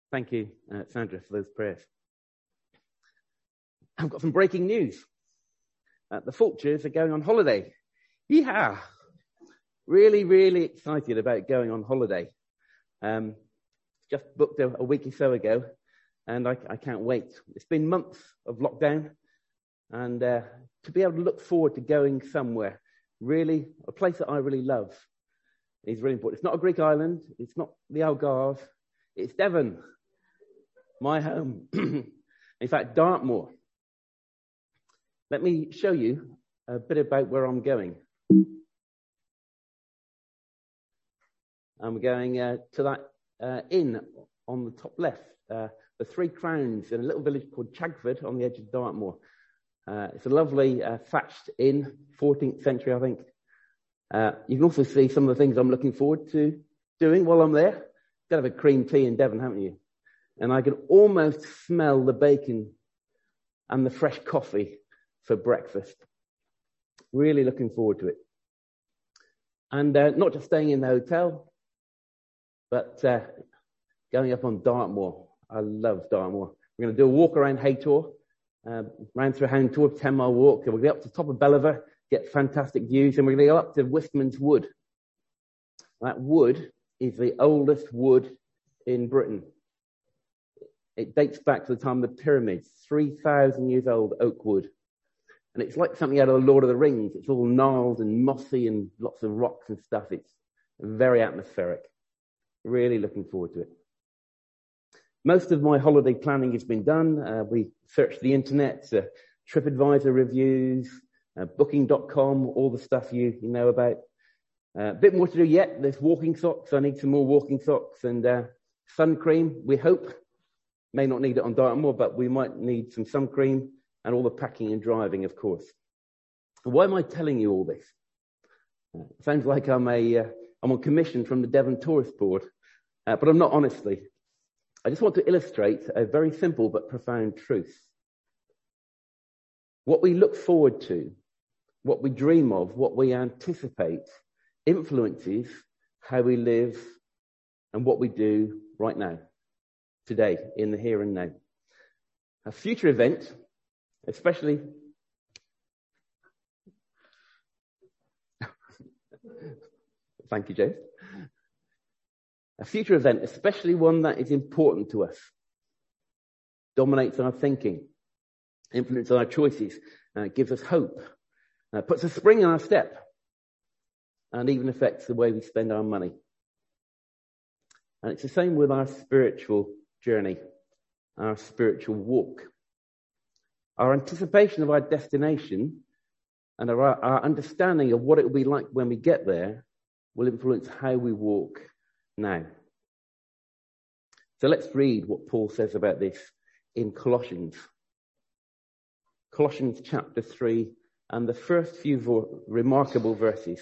Thank you, Sandra, for those prayers. I've got some breaking news. The Fulchers are going on holiday. Yeehaw! Really, really excited about going on holiday. Just booked a week or so ago, and I can't wait. It's been months of lockdown, and to be able to look forward to going somewhere, really, a place that I really love, is really important. It's not a Greek island. It's not the Algarve. It's Devon, my home. In fact, Dartmoor. Let me show you a bit about where I'm going. I'm going to that inn on the top left, the Three Crowns, in a little village called Chagford on the edge of Dartmoor. It's a lovely thatched inn, 14th century, I think. You can also see some of the things I'm looking forward to doing while I'm there. Got to have a cream tea in Devon, haven't you? And I can almost smell the bacon and the fresh coffee for breakfast. Really looking forward to it. And not just staying in the hotel, but going up on Dartmoor. I love Dartmoor. We're going to do a walk around Haytor, round through Haytor, 10-mile walk. We'll get up to the top of Belliver, get fantastic views, and we're going to go up to Wistman's Wood. That wood is the oldest wood in Britain. It dates back to the time of the pyramids, 3,000 years old oak wood. And it's like something out of the Lord of the Rings. It's all gnarled and mossy and lots of rocks and stuff. It's very atmospheric. Really looking forward to it. Most of my holiday planning has been done. We searched the internet, TripAdvisor reviews, Booking.com, all the stuff you know about. A bit more to do yet. There's walking socks. I need some more walking socks and sun cream. We hope. May not need it on Dartmoor, but we might need some sun cream and all the packing and driving, of course. Why am I telling you all this? Sounds like I'm on commission from the Devon Tourist Board, but I'm not, honestly. I just want to illustrate a very simple but profound truth. What we look forward to, what we dream of, what we anticipate influences how we live and what we do right now, today, in the here and now. A future event, especially thank you, James. A future event, especially one that is important to us, dominates our thinking, influences our choices, gives us hope, puts a spring in our step, and even affects the way we spend our money. And it's the same with our spiritual journey, our spiritual walk. Our anticipation of our destination and our understanding of what it will be like when we get there will influence how we walk now. So let's read what Paul says about this in Colossians. Colossians chapter 3 and the first few remarkable verses.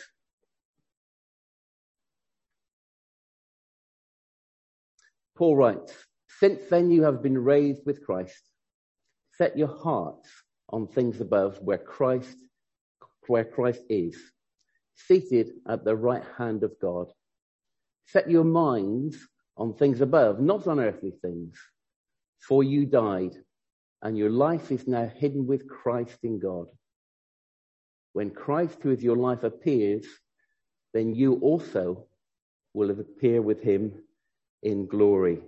Paul writes, "Since then you have been raised with Christ. Set your hearts on things above where Christ is, seated at the right hand of God. Set your minds on things above, not on earthly things. For you died, and your life is now hidden with Christ in God. When Christ, who is your life, appears, then you also will appear with him in glory."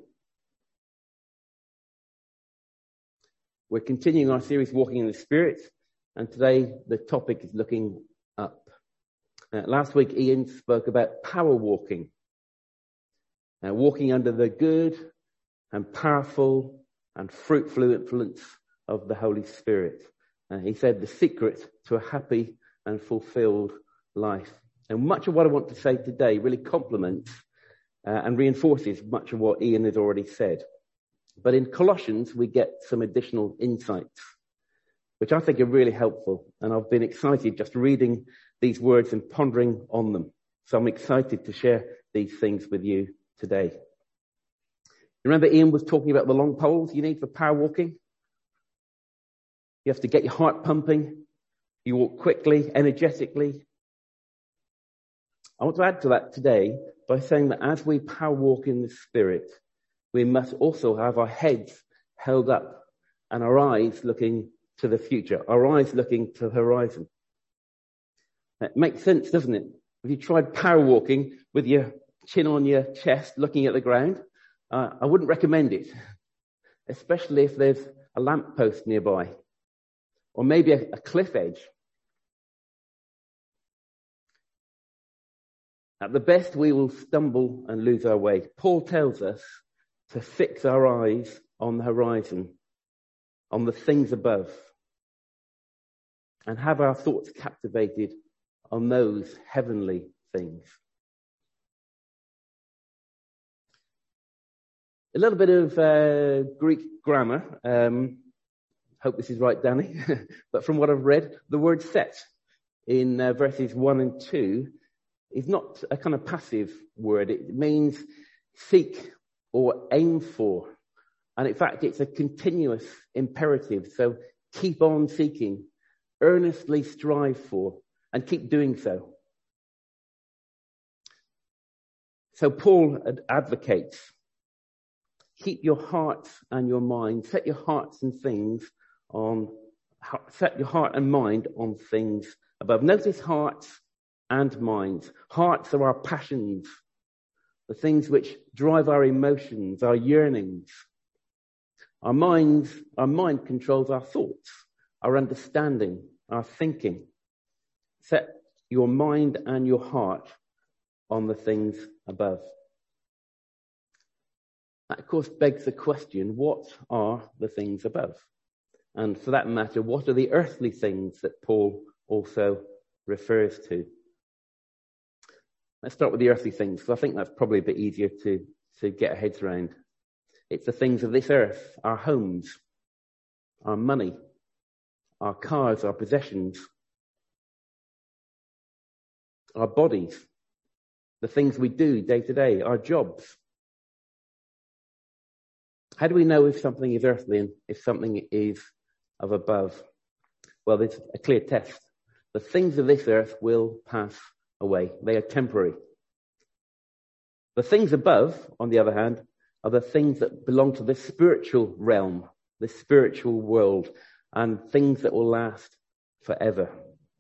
We're continuing our series, Walking in the Spirit, and today the topic is looking up. Last week, Ian spoke about power walking, walking under the good and powerful and fruitful influence of the Holy Spirit. He said the secret to a happy and fulfilled life. And much of what I want to say today really complements and reinforces much of what Ian has already said. But in Colossians, we get some additional insights, which I think are really helpful. And I've been excited just reading these words and pondering on them. So I'm excited to share these things with you today. Remember Ian was talking about the long poles you need for power walking? You have to get your heart pumping. You walk quickly, energetically. I want to add to that today by saying that as we power walk in the Spirit, we must also have our heads held up and our eyes looking to the future, our eyes looking to the horizon. It makes sense, doesn't it? If you tried power walking with your chin on your chest looking at the ground, I wouldn't recommend it, especially if there's a lamppost nearby or maybe a cliff edge. At the best, we will stumble and lose our way. Paul tells us to fix our eyes on the horizon, on the things above, and have our thoughts captivated on those heavenly things. A little bit of Greek grammar. Hope this is right, Danny. But from what I've read, the word set in verses 1 and 2 is not a kind of passive word. It means seek or aim for. And in fact, it's a continuous imperative. So keep on seeking, earnestly strive for, and keep doing so. So Paul advocates, keep your hearts and your mind, set your heart and mind on things above. Notice hearts and minds. Hearts are our passions, the things which drive our emotions, our yearnings. Our mind controls our thoughts, our understanding, our thinking. Set your mind and your heart on the things above. That, of course, begs the question, what are the things above? And for that matter, what are the earthly things that Paul also refers to? Let's start with the earthly things, because I think that's probably a bit easier to get our heads around. It's the things of this earth, our homes, our money, our cars, our possessions, our bodies, the things we do day to day, our jobs. How do we know if something is earthly and if something is of above? Well, there's a clear test. The things of this earth will pass away. They are temporary. The things above, on the other hand, are the things that belong to the spiritual realm, the spiritual world, and things that will last forever.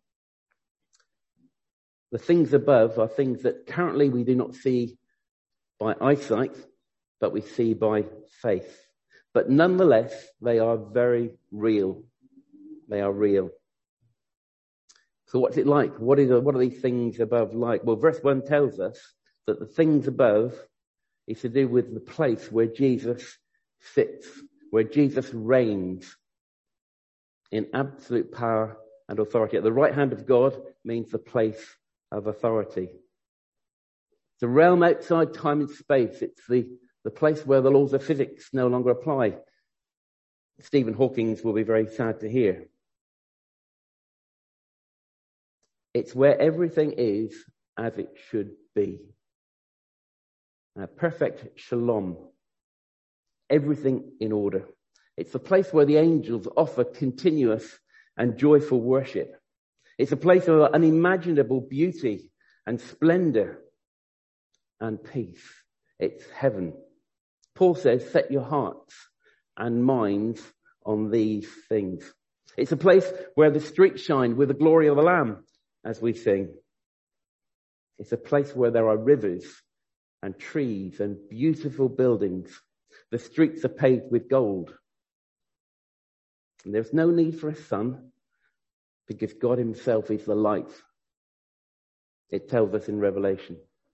The things above are things that currently we do not see by eyesight, but we see by faith. But nonetheless, they are very real. They are real. So what's it like? What are these things above like? Well, verse 1 tells us that the things above is to do with the place where Jesus sits, where Jesus reigns in absolute power and authority. At the right hand of God means the place of authority. The realm outside time and space. It's the place where the laws of physics no longer apply. Stephen Hawking will be very sad to hear. It's where everything is as it should be. Perfect shalom. Everything in order. It's the place where the angels offer continuous and joyful worship. It's a place of unimaginable beauty and splendor and peace. It's heaven. Paul says, set your hearts and minds on these things. It's a place where the streets shine with the glory of the Lamb, as we sing. It's a place where there are rivers and trees and beautiful buildings. The streets are paved with gold. And there's no need for a sun because God himself is the light. It tells us in Revelation.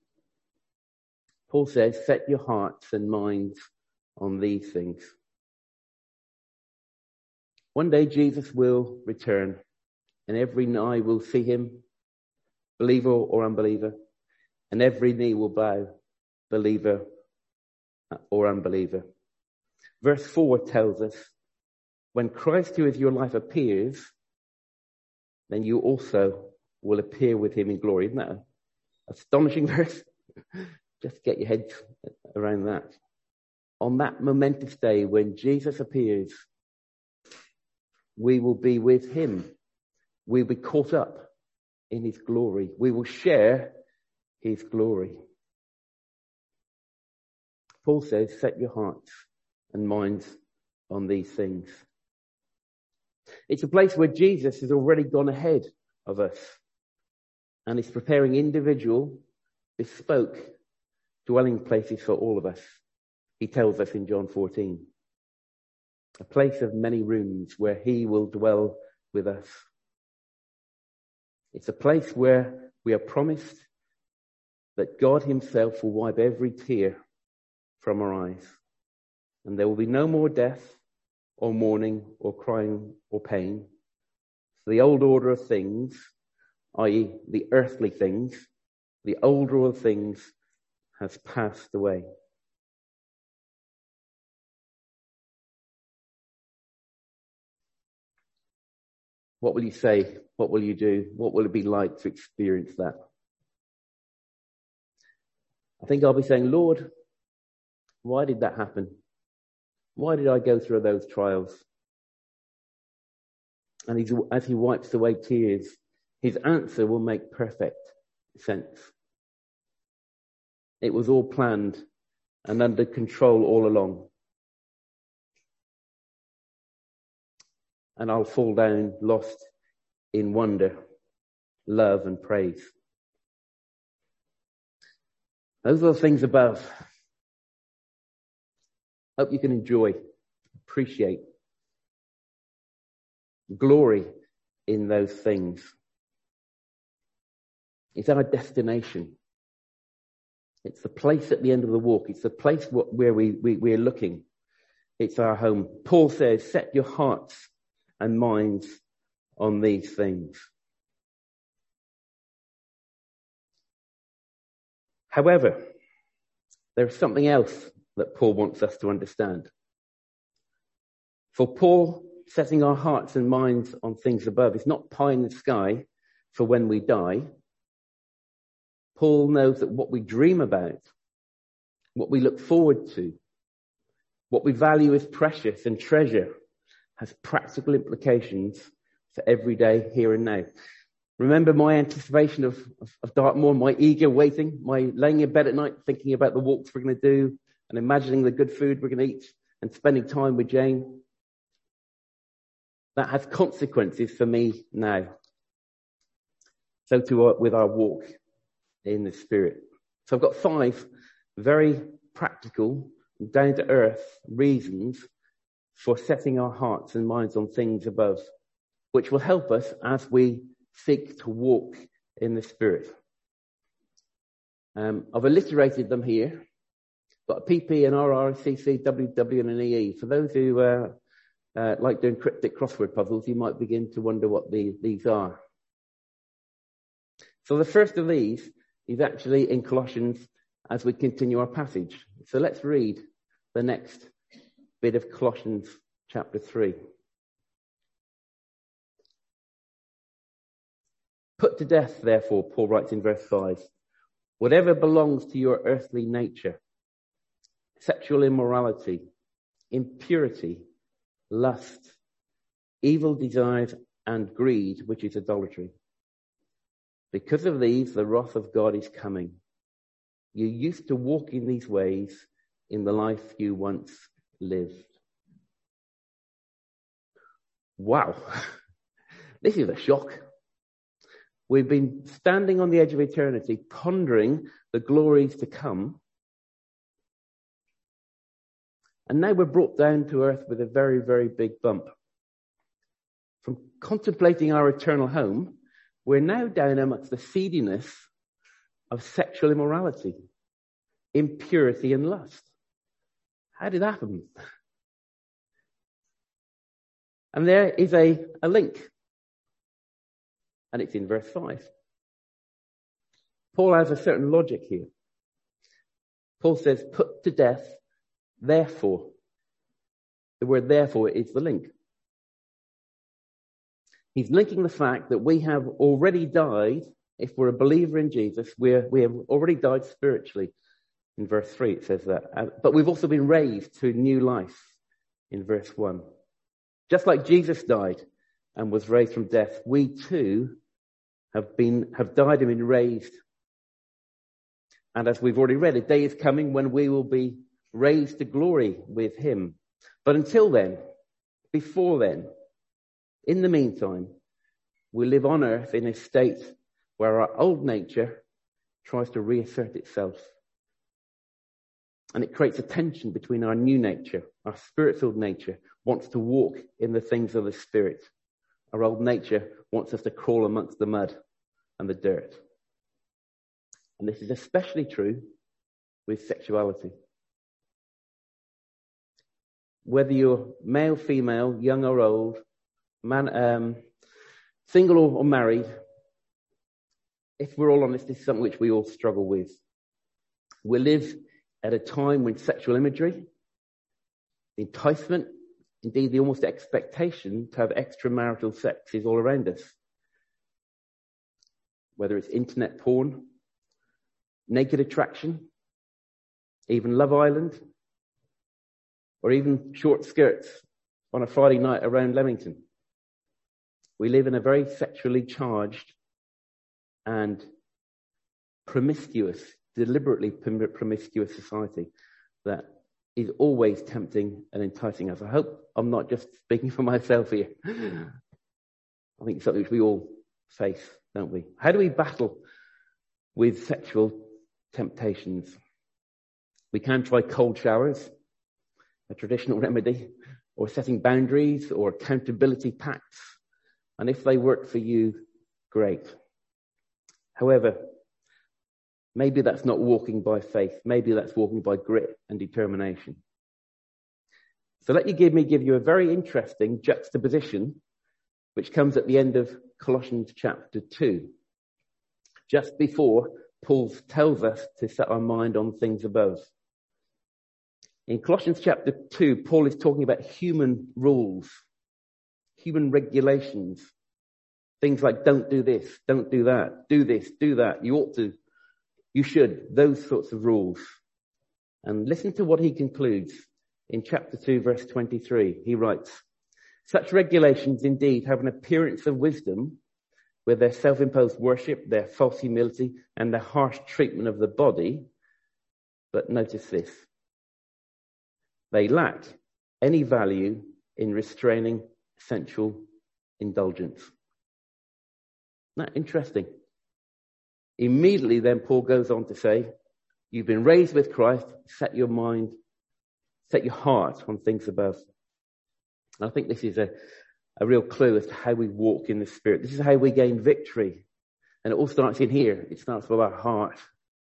Paul says, set your hearts and minds on these things. One day Jesus will return and every eye will see him, believer or unbeliever, and every knee will bow, believer or unbeliever. Verse 4 tells us, when Christ who is your life appears, then you also will appear with him in glory. Isn't that an astonishing verse? Just get your head around that. On that momentous day when Jesus appears, we will be with him. We'll be caught up in his glory. We will share his glory. Paul says, set your hearts and minds on these things. It's a place where Jesus has already gone ahead of us and is preparing individual, bespoke dwelling places for all of us. He tells us in John 14, a place of many rooms where he will dwell with us. It's a place where we are promised that God himself will wipe every tear from our eyes. And there will be no more death or mourning or crying or pain. So the old order of things, i.e. the earthly things, the old order of things has passed away. What will you say? What will you do? What will it be like to experience that? I think I'll be saying, Lord, why did that happen? Why did I go through those trials? And as he wipes away tears, his answer will make perfect sense. It was all planned and under control all along. And I'll fall down lost in wonder, love and praise. Those are the things above. Hope you can enjoy, appreciate, glory in those things. It's our destination. It's the place at the end of the walk. It's the place where we're looking. It's our home. Paul says, set your hearts and minds on these things. However, there's something else that Paul wants us to understand. For Paul, setting our hearts and minds on things above is not pie in the sky for when we die. Paul knows that what we dream about, what we look forward to, what we value as precious and treasure has practical implications for every day here and now. Remember my anticipation of Dartmoor, my eager waiting, my laying in bed at night thinking about the walks we're going to do and imagining the good food we're going to eat and spending time with Jane. That has consequences for me now. So too with our walk in the Spirit. So I've got 5 very practical, down-to-earth reasons for setting our hearts and minds on things above, which will help us as we seek to walk in the Spirit. I've alliterated them here. Got a PP, an RR, a CC, WW and an EE. For those who like doing cryptic crossword puzzles, you might begin to wonder what these are. So the first of these is actually in Colossians as we continue our passage. So let's read the next bit of Colossians chapter 3. Put to death, therefore, Paul writes in verse 5, whatever belongs to your earthly nature, sexual immorality, impurity, lust, evil desires, and greed, which is idolatry. Because of these, the wrath of God is coming. You used to walk in these ways in the life you once lived. Wow. This is a shock. We've been standing on the edge of eternity, pondering the glories to come. And now we're brought down to earth with a very, very big bump. From contemplating our eternal home, we're now down amongst the seediness of sexual immorality, impurity and lust. How did that happen? And there is a link. And it's in verse 5. Paul has a certain logic here. Paul says, put to death, therefore. The word therefore is the link. He's linking the fact that we have already died. If we're a believer in Jesus, we have already died spiritually. In verse 3 it says that. But we've also been raised to new life in verse 1. Just like Jesus died and was raised from death, we too have died and been raised. And as we've already read, a day is coming when we will be raised to glory with him. But until then, before then, in the meantime, we live on earth in a state where our old nature tries to reassert itself. And it creates a tension between our new nature. Our spirit-filled nature wants to walk in the things of the Spirit. Our old nature wants us to crawl amongst the mud and the dirt. And this is especially true with sexuality. Whether you're male, female, young or old, single or married, if we're all honest, this is something which we all struggle with. We live at a time when sexual imagery, the enticement, indeed the almost expectation to have extramarital sex is all around us. Whether it's internet porn, naked attraction, even Love Island, or even short skirts on a Friday night around Leamington. We live in a very sexually charged and promiscuous, deliberately promiscuous society that is always tempting and enticing us. I hope I'm not just speaking for myself here. I think it's something which we all face, don't we? How do we battle with sexual temptations? We can try cold showers, a traditional remedy, or setting boundaries or accountability pacts. And if they work for you, great. However, maybe that's not walking by faith. Maybe that's walking by grit and determination. So let me give you a very interesting juxtaposition, which comes at the end of Colossians chapter 2, just before Paul tells us to set our mind on things above. In Colossians chapter 2, Paul is talking about human rules, human regulations, things like don't do this, don't do that, do this, do that, you ought to, you should, those sorts of rules. And listen to what he concludes in chapter 2, verse 23. He writes, such regulations indeed have an appearance of wisdom with their self-imposed worship, their false humility, and their harsh treatment of the body. But notice this. They lack any value in restraining sensual indulgence. Isn't that interesting? Immediately then Paul goes on to say, you've been raised with Christ, set your mind, set your heart on things above. And I think this is a real clue as to how we walk in the Spirit. This is how we gain victory. And it all starts in here. It starts with our heart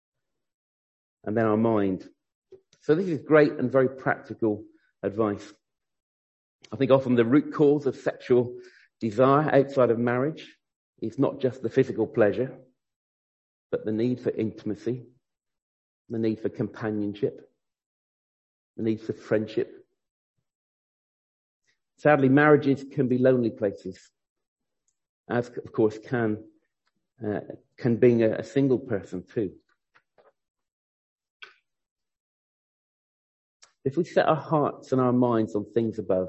and then our mind. So this is great and very practical advice. I think often the root cause of sexual desire outside of marriage is not just the physical pleasure, but the need for intimacy, the need for companionship, the need for friendship. Sadly, marriages can be lonely places, as of course can being a single person too. If we set our hearts and our minds on things above,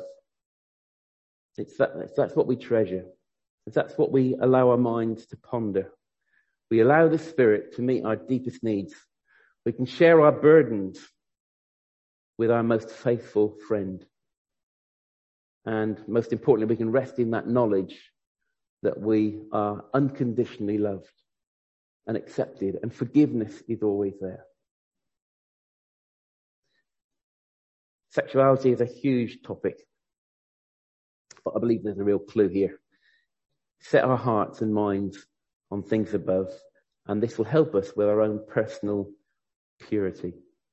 that's what we treasure. That's what we allow our minds to ponder. We allow the Spirit to meet our deepest needs. We can share our burdens with our most faithful friend. And most importantly, we can rest in that knowledge that we are unconditionally loved and accepted, and forgiveness is always there. Sexuality is a huge topic, but I believe there's a real clue here. Set our hearts and minds on things above, and this will help us with our own personal purity.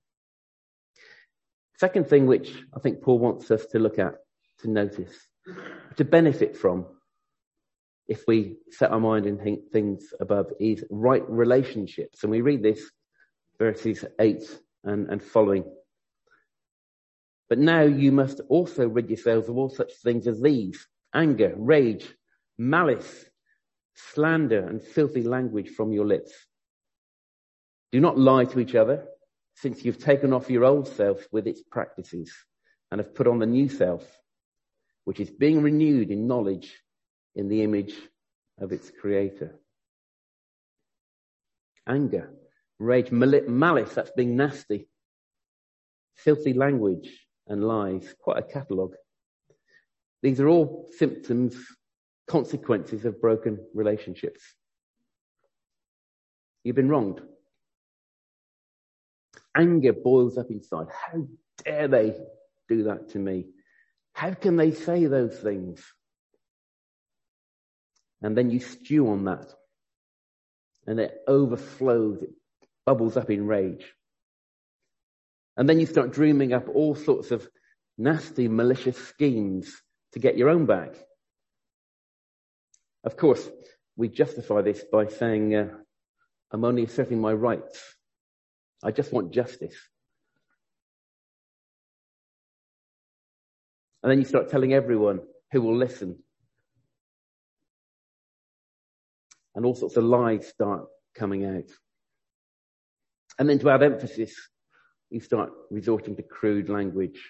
Second thing which I think Paul wants us to look at, to notice, to benefit from, if we set our mind in things above, is right relationships. And we read this, verses 8 and following. But now you must also rid yourselves of all such things as these: anger, rage, malice, slander, and filthy language from your lips. Do not lie to each other, since you've taken off your old self with its practices and have put on the new self, which is being renewed in knowledge in the image of its creator. Anger, rage, malice, that's being nasty. filthy language and lies, quite a catalogue. These are all symptoms, consequences of broken relationships. You've been wronged. Anger boils up inside. How dare they do that to me? How can they say those things? And then you stew on that. And it overflows, it bubbles up in rage. And then you start dreaming up all sorts of nasty, malicious schemes to get your own back. Of course, we justify this by saying, I'm only asserting my rights. I just want justice. And then you start telling everyone who will listen. And all sorts of lies start coming out. And then to add emphasis, you start resorting to crude language.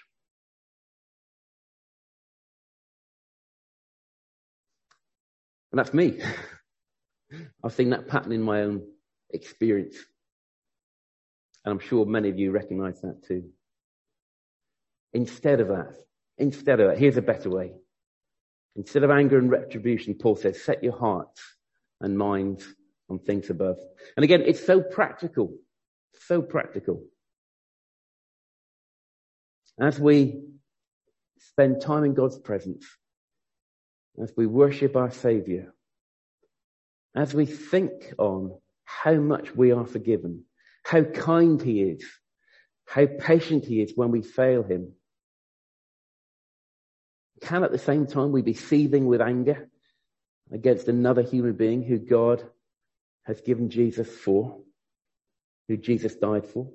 And that's me. I've seen that pattern in my own experience. And I'm sure many of you recognize that too. Instead of that, here's a better way. Instead of anger and retribution, Paul says, set your hearts and minds on things above. And again, it's so practical. So practical. As we spend time in God's presence, as we worship our Saviour, as we think on how much we are forgiven, how kind He is, how patient He is when we fail Him, can at the same time we be seething with anger against another human being who God has given Jesus for, who Jesus died for?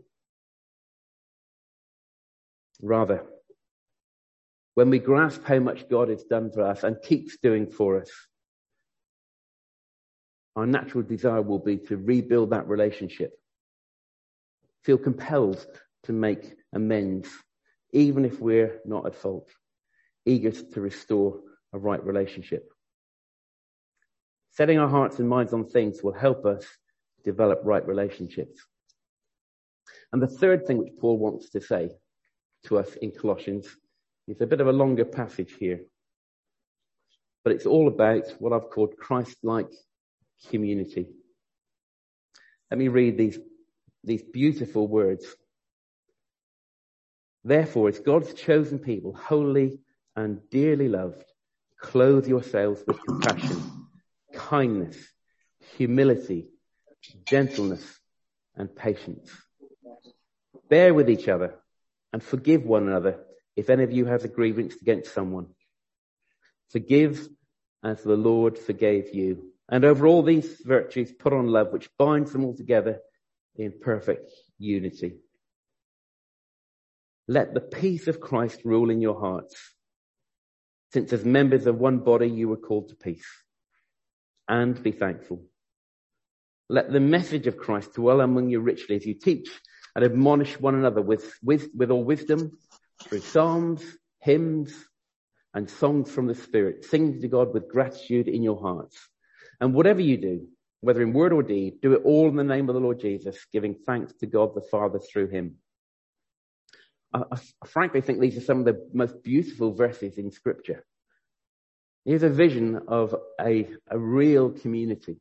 Rather, when we grasp how much God has done for us and keeps doing for us, our natural desire will be to rebuild that relationship, feel compelled to make amends, even if we're not at fault, eager to restore a right relationship. Setting our hearts and minds on things will help us develop right relationships. And the third thing which Paul wants to say to us in Colossians is a bit of a longer passage here. But it's all about what I've called Christ-like community. Let me read these beautiful words. Therefore, as God's chosen people, holy and dearly loved, clothe yourselves with compassion, kindness, humility, gentleness, and patience. Bear with each other and forgive one another if any of you has a grievance against someone. Forgive as the Lord forgave you. And over all these virtues, put on love, which binds them all together in perfect unity. Let the peace of Christ rule in your hearts, since as members of one body you were called to peace. And be thankful. Let the message of Christ dwell among you richly as you teach and admonish one another with all wisdom, through psalms, hymns, and songs from the Spirit, singing to God with gratitude in your hearts. And whatever you do, whether in word or deed, do it all in the name of the Lord Jesus, giving thanks to God the Father through Him. I frankly think these are some of the most beautiful verses in Scripture. Here's a vision of a real community.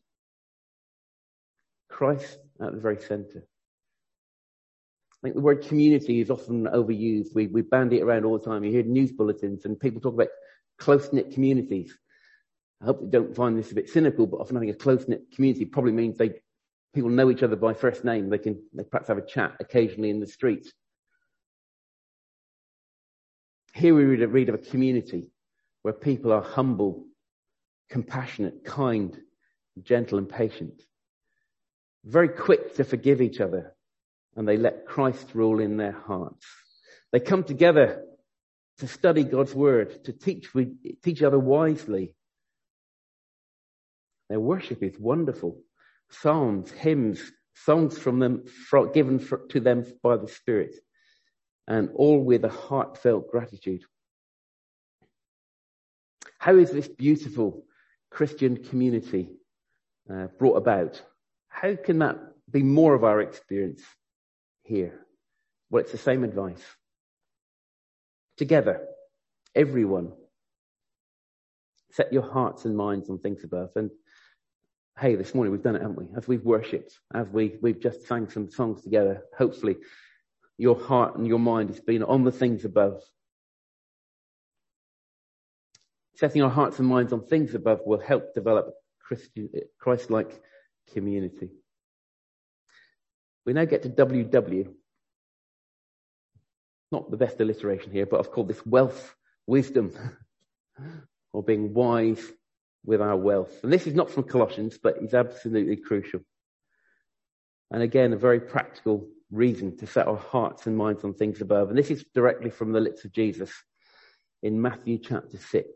Christ at the very center. I think the word community is often overused. We bandy it around all the time. You hear news bulletins and people talk about close-knit communities. I hope you don't find this a bit cynical, but often having a close-knit community probably means people know each other by first name. They perhaps have a chat occasionally in the street. Here we read of a community where people are humble, compassionate, kind, gentle and patient. Very quick to forgive each other, and they let Christ rule in their hearts. They come together to study God's word, to teach each other wisely. Their worship is wonderful. Psalms, hymns, songs from them given to them by the Spirit, and all with a heartfelt gratitude. How is this beautiful Christian community brought about? How can that be more of our experience here? Well, it's the same advice. together, everyone. Set your hearts and minds on things above. And hey, this morning we've done it, haven't we? As we've worshipped, as we've just sang some songs together, hopefully your heart and your mind has been on the things above. Setting our hearts and minds on things above will help develop Christ-like community. We now get to WW. Not the best alliteration here, but I've called this wealth, wisdom, or being wise with our wealth. And this is not from Colossians, but it's absolutely crucial. And again, a very practical reason to set our hearts and minds on things above. And this is directly from the lips of Jesus in Matthew chapter 6.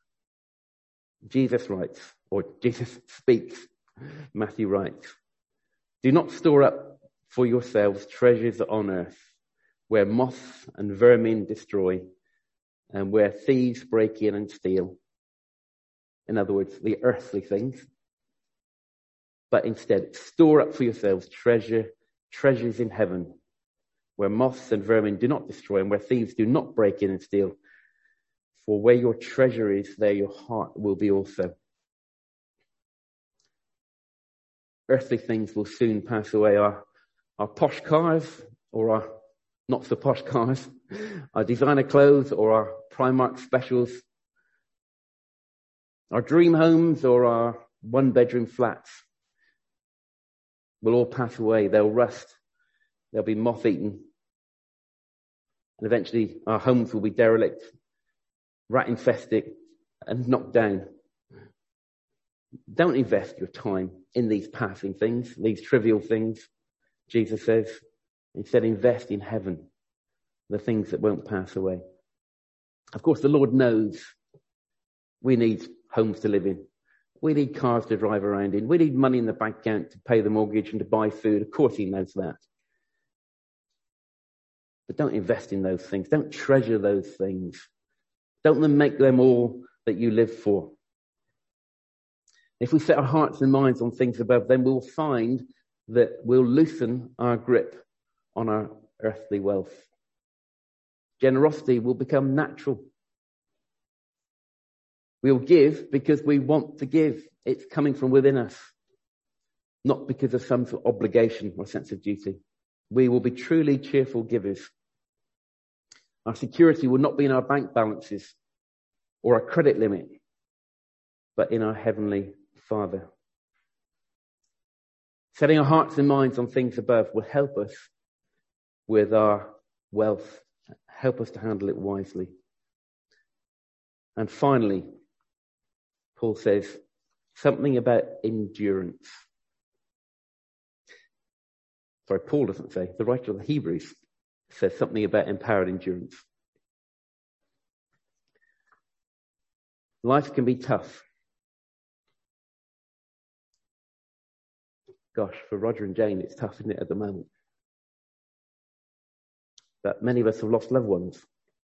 Jesus writes, or Jesus speaks, Matthew writes, "Do not store up for yourselves treasures on earth, where moth and vermin destroy, and where thieves break in and steal." In other words, the earthly things. But instead, store up for yourselves treasures in heaven, where moths and vermin do not destroy, and where thieves do not break in and steal. For where your treasure is, there your heart will be also. Earthly things will soon pass away. Our posh cars, or our not so posh cars, our designer clothes, or our Primark specials, our dream homes, or our one-bedroom flats will all pass away. They'll rust. They'll be moth-eaten. And eventually our homes will be derelict, rat-infested, and knocked down. Don't invest your time in these passing things, these trivial things, Jesus says. Instead, invest in heaven, the things that won't pass away. Of course, the Lord knows we need homes to live in. We need cars to drive around in. We need money in the bank account to pay the mortgage and to buy food. Of course he knows that. But don't invest in those things. Don't treasure those things. Don't make them all that you live for. If we set our hearts and minds on things above, then we'll find that we'll loosen our grip on our earthly wealth. Generosity will become natural. We'll give because we want to give. It's coming from within us, not because of some sort of obligation or sense of duty. We will be truly cheerful givers. Our security will not be in our bank balances or our credit limit, but in our Heavenly Father. Setting our hearts and minds on things above will help us with our wealth, help us to handle it wisely. And finally, Paul says something about endurance. Sorry, Paul doesn't say. The writer of the Hebrews says something about empowered endurance. Life can be tough. Gosh, for Roger and Jane, it's tough, isn't it, at the moment? But many of us have lost loved ones.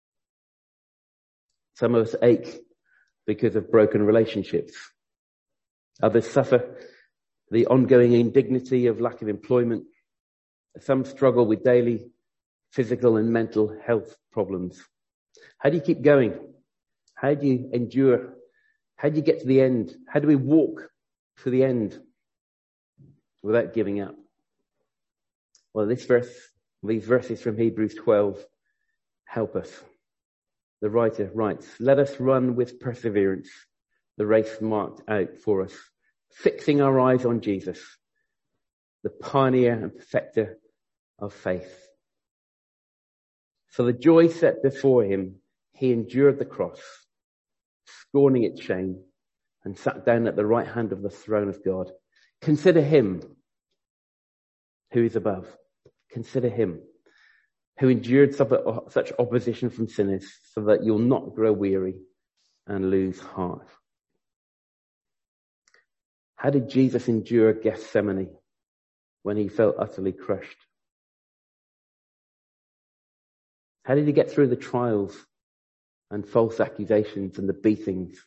Some of us ache because of broken relationships. Others suffer the ongoing indignity of lack of employment. Some struggle with daily physical and mental health problems. How do you keep going? How do you endure? How do you get to the end? How do we walk to the end without giving up? Well, these verses from Hebrews 12 help us. The writer writes, "Let us run with perseverance the race marked out for us, fixing our eyes on Jesus, the pioneer and perfecter of faith. For the joy set before him, he endured the cross, scorning its shame, and sat down at the right hand of the throne of God. Consider him who is above. Consider him who endured such opposition from sinners, so that you'll not grow weary and lose heart." How did Jesus endure Gethsemane when he felt utterly crushed? How did he get through the trials and false accusations and the beatings?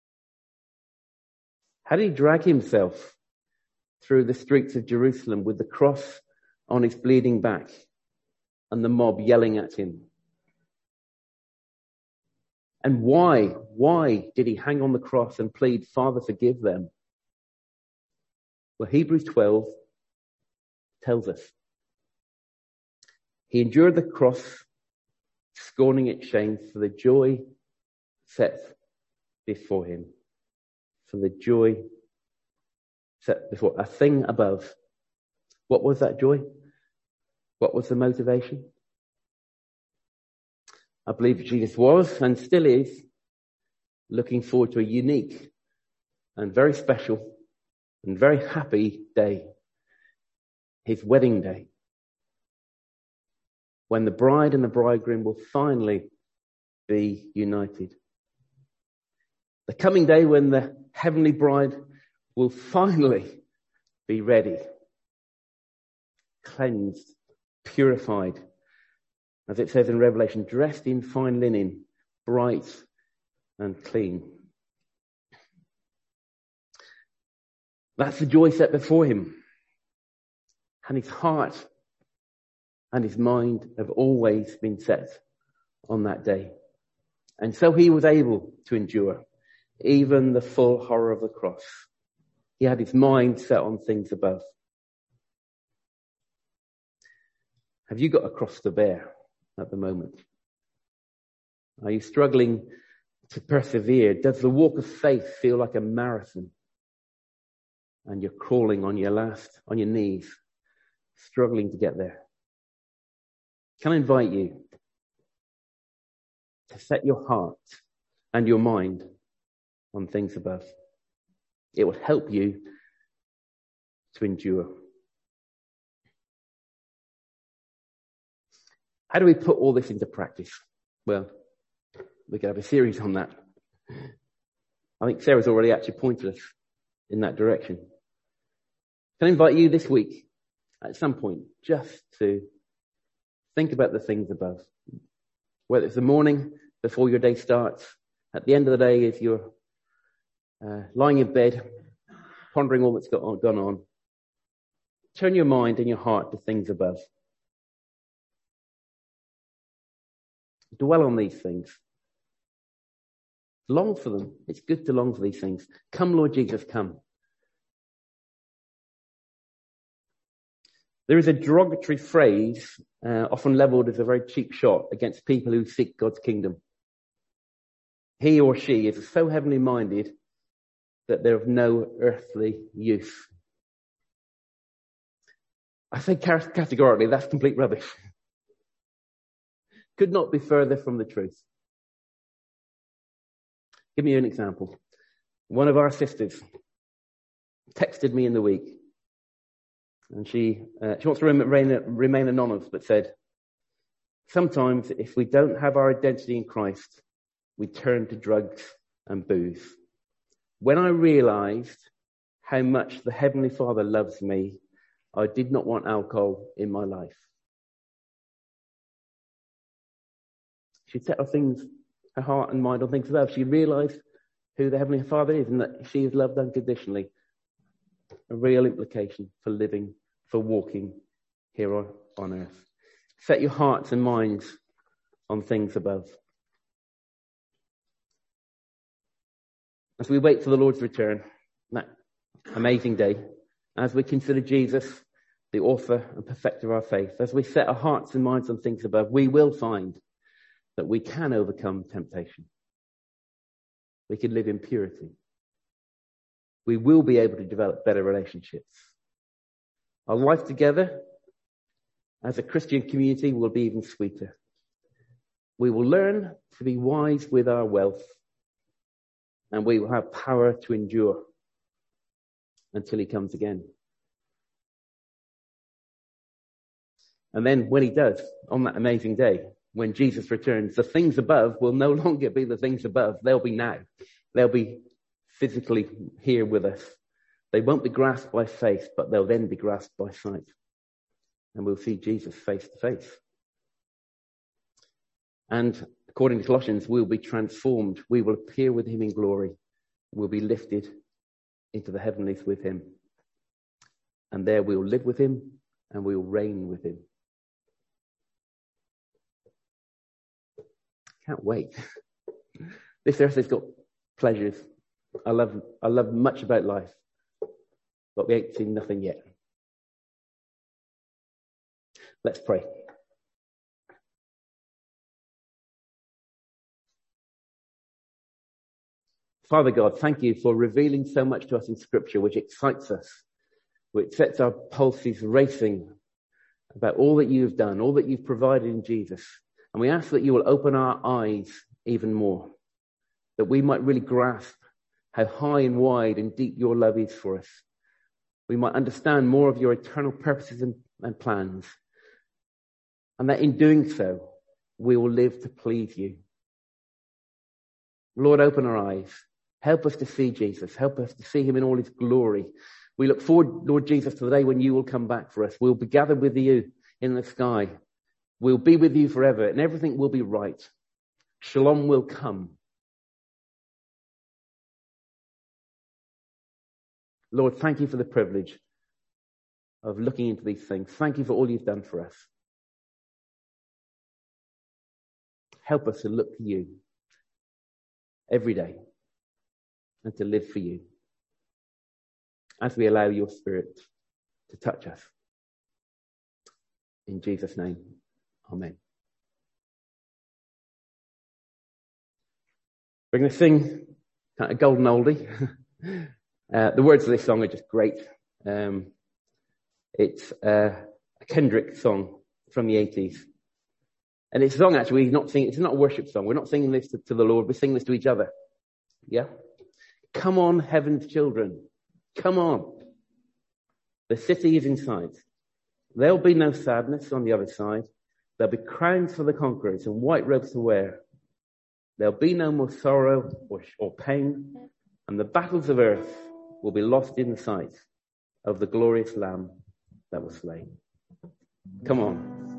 How did he drag himself through the streets of Jerusalem with the cross on his bleeding back and the mob yelling at him? And why? Why did he hang on the cross and plead, Father, forgive them? Well, Hebrews 12 tells us. He endured the cross, scorning its shame, for the joy set before him. For the joy set before, a thing above. What was that joy? What was the motivation? I believe Jesus was and still is looking forward to a unique and very special and very happy day. His wedding day. When the bride and the bridegroom will finally be united. The coming day when the heavenly bride will finally be ready. Cleansed, purified, as it says in Revelation, dressed in fine linen, bright and clean. That's the joy set before him. And his heart and his mind have always been set on that day. And so he was able to endure even the full horror of the cross. He had his mind set on things above. Have you got a cross to bear at the moment? Are you struggling to persevere? Does the walk of faith feel like a marathon? And you're crawling on your knees, struggling to get there. Can I invite you to set your heart and your mind on things above? It will help you to endure. How do we put all this into practice? Well, we could have a series on that. I think Sarah's already actually pointed us in that direction. Can I invite you this week, at some point, just to think about the things above. Whether it's the morning before your day starts, at the end of the day as you're lying in bed, pondering all that's gone on. Turn your mind and your heart to things above. Dwell on these things. Long for them. It's good to long for these things. Come, Lord Jesus, come. There is a derogatory phrase, often leveled as a very cheap shot against people who seek God's kingdom. He or she is so heavenly minded that they're of no earthly use. I say categorically, that's complete rubbish. Could not be further from the truth. Give me an example. One of our sisters texted me in the week, and she wants to remain anonymous, but said, sometimes if we don't have our identity in Christ, we turn to drugs and booze. When I realized how much the Heavenly Father loves me, I did not want alcohol in my life. She set her heart and mind on things above. She realized who the Heavenly Father is and that she is loved unconditionally. A real implication for living, for walking here on earth. Set your hearts and minds on things above. As we wait for the Lord's return, that amazing day, as we consider Jesus, the author and perfecter of our faith, as we set our hearts and minds on things above, we will find that we can overcome temptation. We can live in purity. We will be able to develop better relationships. Our life together as a Christian community will be even sweeter. We will learn to be wise with our wealth, and we will have power to endure until he comes again. And then when he does, on that amazing day, when Jesus returns, the things above will no longer be the things above. They'll be now. They'll be physically here with us. They won't be grasped by faith, but they'll then be grasped by sight. And we'll see Jesus face to face. And according to Colossians, we'll be transformed. We will appear with him in glory. We'll be lifted into the heavenlies with him. And there we'll live with him and we'll reign with him. Can't wait. This earth has got pleasures. I love much about life, but we ain't seen nothing yet. Let's pray. Father God, thank you for revealing so much to us in Scripture, which excites us, which sets our pulses racing about all that you've done, all that you've provided in Jesus. And we ask that you will open our eyes even more, that we might really grasp how high and wide and deep your love is for us. We might understand more of your eternal purposes and plans. And that in doing so, we will live to please you. Lord, open our eyes. Help us to see Jesus. Help us to see him in all his glory. We look forward, Lord Jesus, to the day when you will come back for us. We'll be gathered with you in the sky. We'll be with you forever, and everything will be right. Shalom will come. Lord, thank you for the privilege of looking into these things. Thank you for all you've done for us. Help us to look to you every day and to live for you as we allow your Spirit to touch us. In Jesus' name, amen. We're going to sing kind of golden oldie. The words of this song are just great. It's a Kendrick song from the 80s. And it's a song actually we're not singing, it's not a worship song. We're not singing this to the Lord, we're singing this to each other. Yeah? Come on, heaven's children. Come on. The city is in sight. There'll be no sadness on the other side. There'll be crowns for the conquerors and white robes to wear. There'll be no more sorrow or pain, and the battles of earth will be lost in the sight of the glorious Lamb that was slain. Come on.